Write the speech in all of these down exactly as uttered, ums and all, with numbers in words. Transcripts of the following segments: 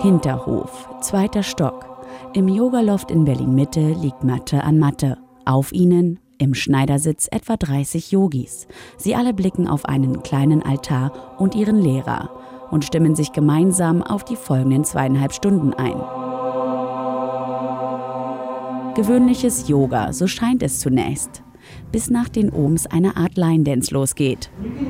Hinterhof, zweiter Stock. Im Yogaloft in Berlin-Mitte liegt Matte an Matte. Auf ihnen, im Schneidersitz, etwa dreißig Yogis. Sie alle blicken auf einen kleinen Altar und ihren Lehrer und stimmen sich gemeinsam auf die folgenden zweieinhalb Stunden ein. Gewöhnliches Yoga, so scheint es zunächst, bis nach den Ohms eine Art Line Dance losgeht.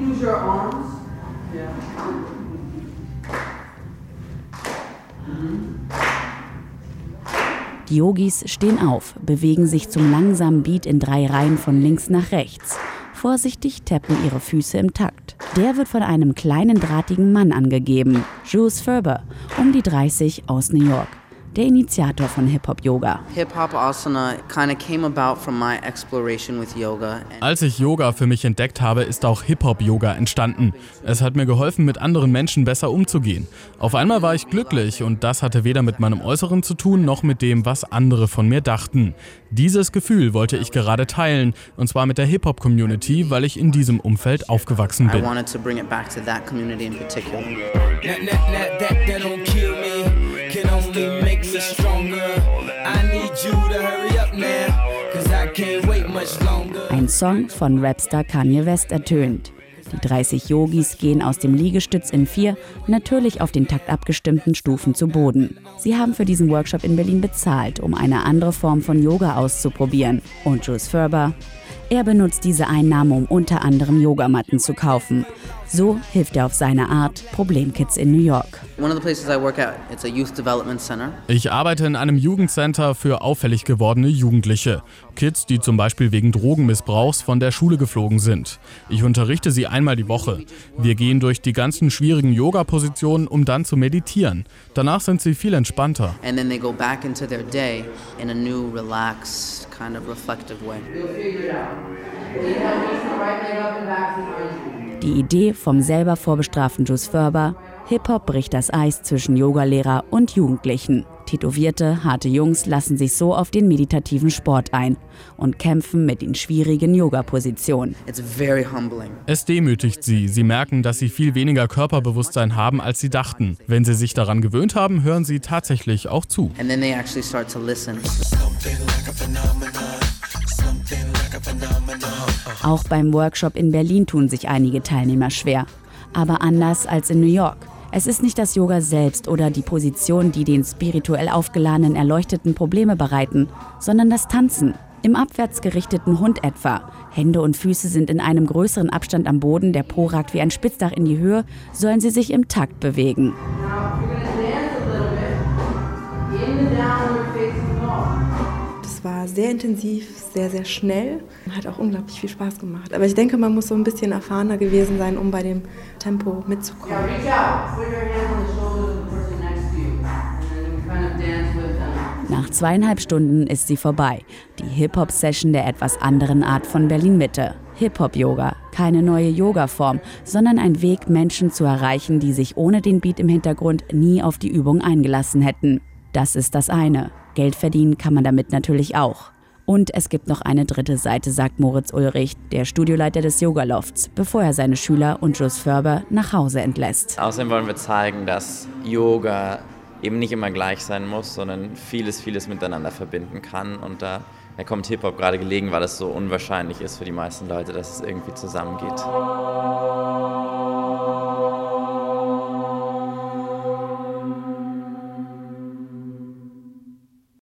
Die Yogis stehen auf, bewegen sich zum langsamen Beat in drei Reihen von links nach rechts. Vorsichtig tappen ihre Füße im Takt. Der wird von einem kleinen drahtigen Mann angegeben, Jules Ferber, um die dreißig, aus New York. Der Initiator von Hip-Hop-Yoga. Hip-Hop-Asana kind of came about from my exploration with yoga. Als ich Yoga für mich entdeckt habe, ist auch Hip-Hop-Yoga entstanden. Es hat mir geholfen, mit anderen Menschen besser umzugehen. Auf einmal war ich glücklich und das hatte weder mit meinem Äußeren zu tun, noch mit dem, was andere von mir dachten. Dieses Gefühl wollte ich gerade teilen, und zwar mit der Hip-Hop-Community, weil ich in diesem Umfeld aufgewachsen bin. I wanted to bring it back to that community in particular. Can only make me stronger. I need you to hurry up now, cause I can't wait much longer. Ein Song von Rapstar Kanye West ertönt. Die dreißig Yogis gehen aus dem Liegestütz in vier, natürlich auf den Takt abgestimmten Stufen zu Boden. Sie haben für diesen Workshop in Berlin bezahlt, um eine andere Form von Yoga auszuprobieren. Und Jules Ferber? Er benutzt diese Einnahmen, um unter anderem Yogamatten zu kaufen. So hilft er auf seine Art Problemkids in New York. Ich arbeite in einem Jugendcenter für auffällig gewordene Jugendliche. Kids, die zum Beispiel wegen Drogenmissbrauchs von der Schule geflogen sind. Ich unterrichte sie einmal die Woche. Wir gehen durch die ganzen schwierigen Yoga-Positionen, um dann zu meditieren. Danach sind sie viel entspannter. And then they go back into their day in a new, relaxed, kind of reflective way. Die Idee vom selber vorbestraften Jules Ferber: Hip-Hop bricht das Eis zwischen Yogalehrer und Jugendlichen. Tätowierte, harte Jungs lassen sich so auf den meditativen Sport ein und kämpfen mit den schwierigen Yoga-Positionen. It's very humbling. Es demütigt sie. Sie merken, dass sie viel weniger Körperbewusstsein haben, als sie dachten. Wenn sie sich daran gewöhnt haben, hören sie tatsächlich auch zu. And then they actually start to listen. Auch beim Workshop in Berlin tun sich einige Teilnehmer schwer. Aber anders als in New York. Es ist nicht das Yoga selbst oder die Position, die den spirituell aufgeladenen Erleuchteten Probleme bereiten, sondern das Tanzen. Im abwärts gerichteten Hund etwa. Hände und Füße sind in einem größeren Abstand am Boden, der Po ragt wie ein Spitzdach in die Höhe, sollen sie sich im Takt bewegen. Das war sehr intensiv, sehr, sehr schnell. Hat auch unglaublich viel Spaß gemacht. Aber ich denke, man muss so ein bisschen erfahrener gewesen sein, um bei dem Tempo mitzukommen. Nach zweieinhalb Stunden ist sie vorbei. Die Hip-Hop-Session der etwas anderen Art von Berlin-Mitte. Hip-Hop-Yoga. Keine neue Yoga-Form, sondern ein Weg, Menschen zu erreichen, die sich ohne den Beat im Hintergrund nie auf die Übung eingelassen hätten. Das ist das eine. Geld verdienen kann man damit natürlich auch. Und es gibt noch eine dritte Seite, sagt Moritz Ulrich, der Studioleiter des Yogalofts, bevor er seine Schüler und Jules Ferber nach Hause entlässt. Außerdem wollen wir zeigen, dass Yoga eben nicht immer gleich sein muss, sondern vieles, vieles miteinander verbinden kann. Und da kommt Hip-Hop gerade gelegen, weil es so unwahrscheinlich ist für die meisten Leute, dass es irgendwie zusammengeht.